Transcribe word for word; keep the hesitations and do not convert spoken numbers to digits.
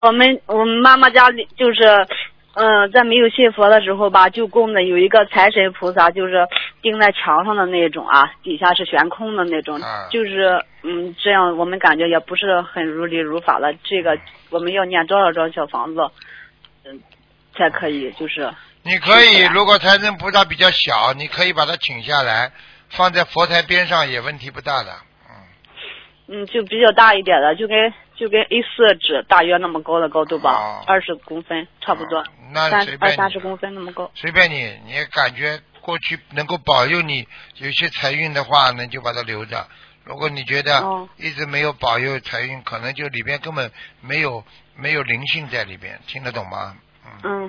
我们我们妈妈家里就是，嗯、呃，在没有信佛的时候吧，就供的有一个财神菩萨，就是钉在墙上的那种啊，底下是悬空的那种， 啊、 就是嗯，这样我们感觉也不是很如理如法了。这个我们要念多少张小房子，嗯，才可以就是。 你可以，如果财神菩萨比较小，你可以把它请下来，放在佛台边上也问题不大的。 嗯，就比较大一点的，就跟就跟 A 四 纸大约那么高的高度吧，二十、哦、公分差不多， 哦、那三随便二三十公分那么高。 随便你，你感觉过去能够保佑你有些财运的话，那就把它留着。如果你觉得一直没有保佑财运，可能就里边根本没有没有灵性在里边，听得懂吗？ 嗯。